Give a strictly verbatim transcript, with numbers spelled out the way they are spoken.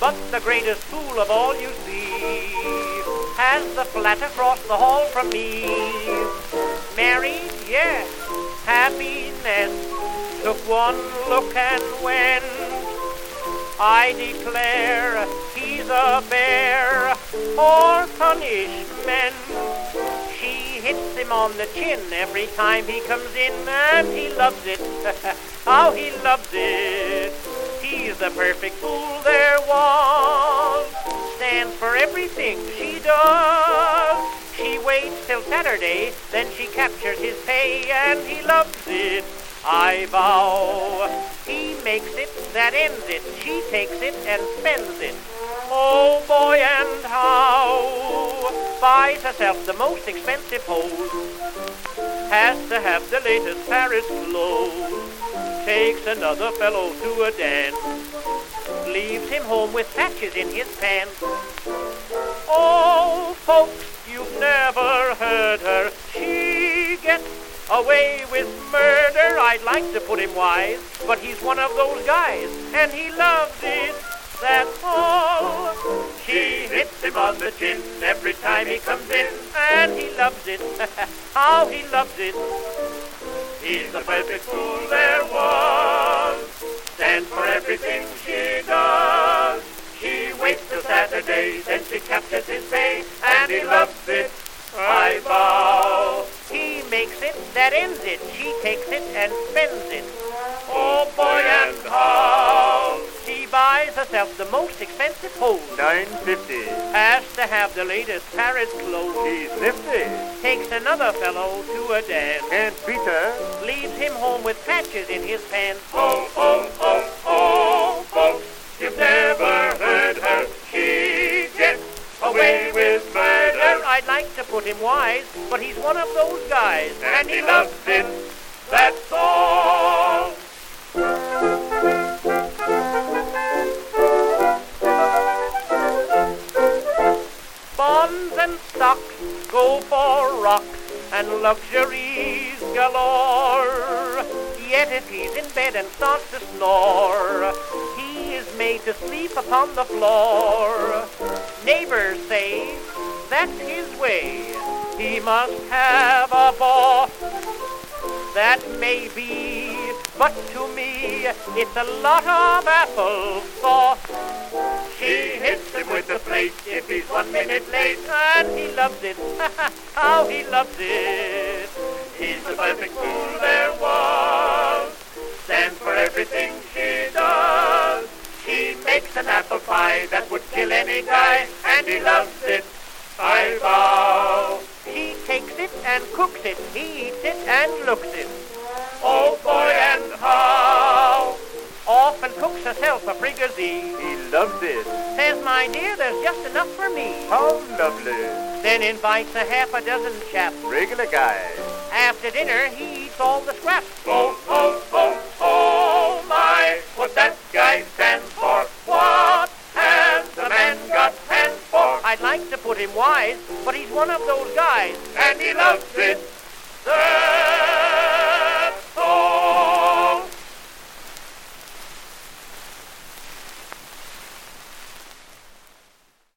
But the greatest fool of all you see has the flat across the hall from me. Married, yes, happiness. Took one look and went. I declare he's a bear for punishment. She hits him on the chin every time he comes in, and he loves it. How he loves it. He's the perfect fool there was. Stands for everything she does. She waits till Saturday, then she captures his pay, and he loves it. I vow. He makes it, that ends it. She takes it and spends it. Oh boy, and how. Buys herself the most expensive hose. Has to have the latest Paris clothes. Takes another fellow to a dance. Leaves him home with patches in his pants. Oh, folks, you've never heard her. She gets away with murder. I'd like to put him wise, but he's one of those guys, and he loves it, that's all. She hits him on the chin every time he comes in, and he loves it. How he loves it. He's the perfect fool there was. Stands for everything she does. She waits till Saturday, then she captures his pay, and he loves it, I vow. He makes it, that ends it. She takes it and spends it. Oh boy, and how. She buys herself the most expensive hose. Nine fifty. Has to have the latest Paris clothes. She's nifty. Takes another fellow to a dance. Can't beat her. Leaves him home with patches in his pants. Oh, oh, oh, oh, folks, you've never heard her. She gets away with murder. I'd like to put him wise, but he's one of those guys, and he loves it, that's all. Bonds and stocks go for rocks and luxuries galore. Yet if he's in bed and starts to snore, he is made to sleep upon the floor. Neighbors say that's his way. He must have a boss. That may be, but to me it's a lot of apple sauce. She hits him with the plate if he's one minute late, and he loves it. How he loves it. He's the perfect fool there was. Stands for everything she does. She makes an apple pie that would kill any guy, and he loves it, I vow. He takes it and cooks it. He eats it and looks it. Oh boy, and how. Often cooks herself a fricassee. He loves it. Says, my dear, there's just enough for me. How lovely. Then invites a half a dozen chaps. Regular guy. After dinner, he eats all the scraps. Oh, oh, oh, oh, my, what that guy stands for. What has the man got hands for? I'd like to put him wise, but he's one of those guys, and he loves it.